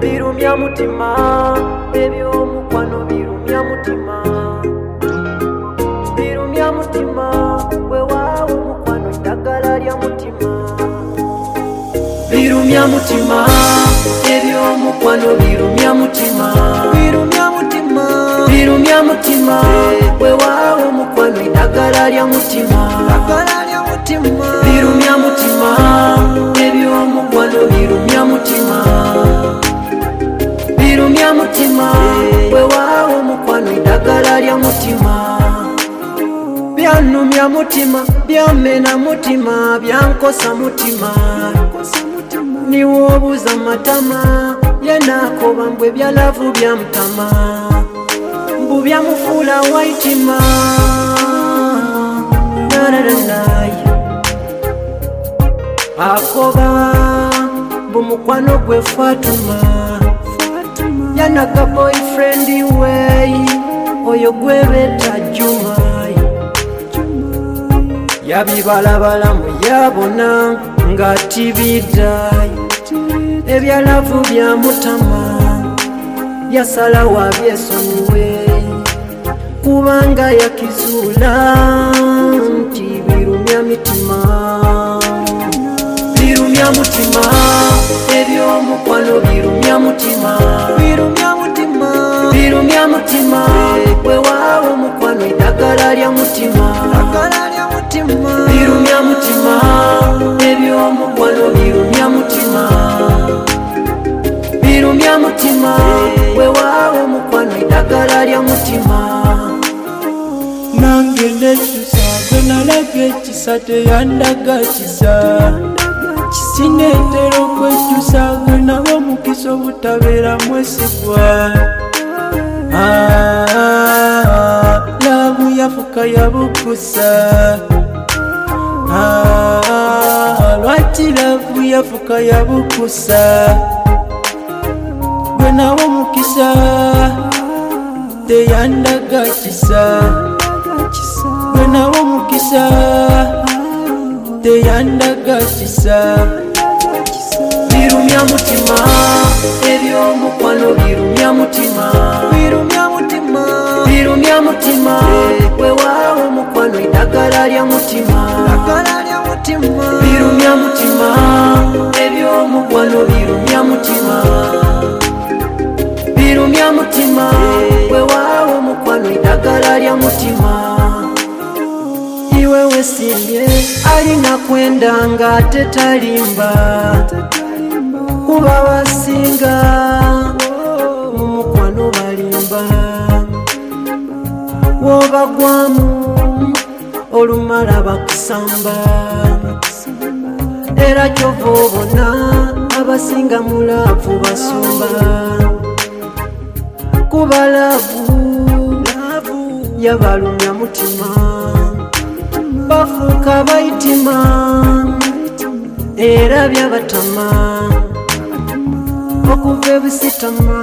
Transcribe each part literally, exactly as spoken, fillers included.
birumya mutima, ebyomukwano birumya mutima, birumya mutima, weewaawo omukwano eddagala lya mutima, birumya mutima, ebyomukwano birumya mutima, birumya mutima, birumya mutima, weewaawo omukwano eddagala lya mutima, eddagala lya mutima, birumya mutima, ebyomukwano birumya mutima, birumya mutima, weewaawo omukwano eddagala lya mutima, byanumya mutima, byamena mutima, byankosa mutima, niwoobuuza matama, yenakoba mbwe byalavu byamutama, mbu byamufuula waitima, nararanaye akoba mbu mukwano gwe Fatuma, yanaga boyfriend we oyo gwe beeta Juma, yabibalabalamu yabona nga tibidda, ebyalavu byamutama, yasalawo abyesonyiwe kubanga yakizuula nti birumya mitima, birumya mutima, ebyomukwano birumya mutima, birumya mutima, birumya mutima, weewaawo omukwano eddagala lya mutima, eddagala lya mutima, birumya mutima, ebyomukwano birumya mutima, birumya mutima, weewaawo omukwano eddagala lya mutima, nange nekyusa gwe nalaga ekisa teyandaga kisa, kisinetera okwekyusa gwe nawe omukisa obutabeera mwesigwa, laavu yafuka yabukusa, lwaki laavu yafuka yabukusa, gwe nawe omukisa teyandaga kisa, gwe nawe omukisa teyandaga kisa, birumya mutima, ebyomukwano birumya mutima, birumya mutima, birumya mutima, weewaawo omukwano eddagala lya mutima, eddagala lya mutima, birumya mutima, ebyomukwano birumya mutima, birumya mutima, weewaawo omukwano eddagala lya mutima, iwe wesimbye alina kwenda nga tetalimba, kuba basinga mu mukwano balimba, wobagwamu olumala bakusamba, era kyova obona abasinga mu laavu basumba, kuba laavu yabalumya mutima, bafuuka bayitima era byabatama, okuva ebusitama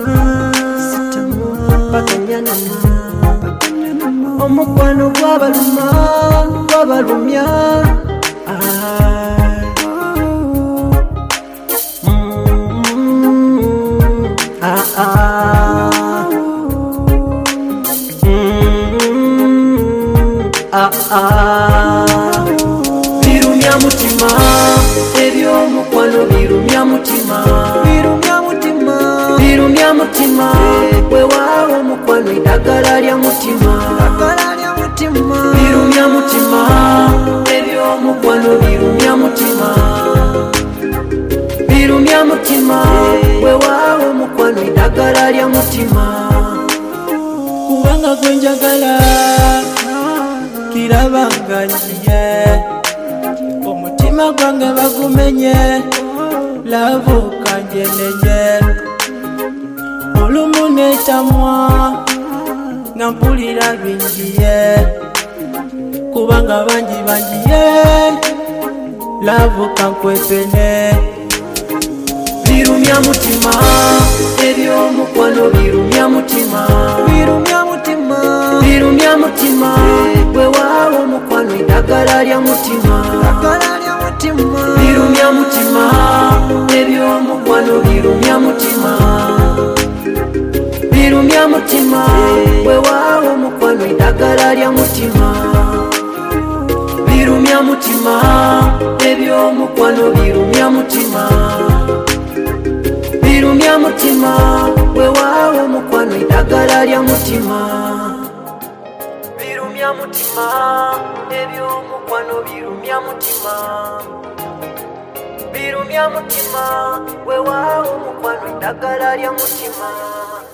bakanyanama, omukwano gwabaluma gwabalumya, birumya mutima, ebyomukwano birumya mutima, birumya mutima, birumya mutima, weewaawo omukwano eddagala lya mutima, eddagala lya mutima, birumya mutima, ebyomukwano birumya mutima, birumya mutima, weewaawo omukwano eddagala lya mutima, kubanga gwe njagala kirabanga njiye, omutima gwange bagumenye, laavu kanjenenye, olumu netamwa nga mpulira bingiye, kubanga bangi bangiye, laavu kankwepene, birumya mutima, ebyomukwano birumya mutima, birumya mutima, birumya mutima, weewaawo omukwano eddagala lya mutima, eddagala lya mutima, mutima birumya mutima ebyomukwano birumya mutima birumya mutima weewaawo omukwano eddagala lya mutima birumya mutima ebyomukwano birumya mutima birumya mutima weewaawo omukwano eddagala lya mutima birumya mutima ebyomukwano birumya mutima birumya mutima weewaawo omukwano eddagala lya mutima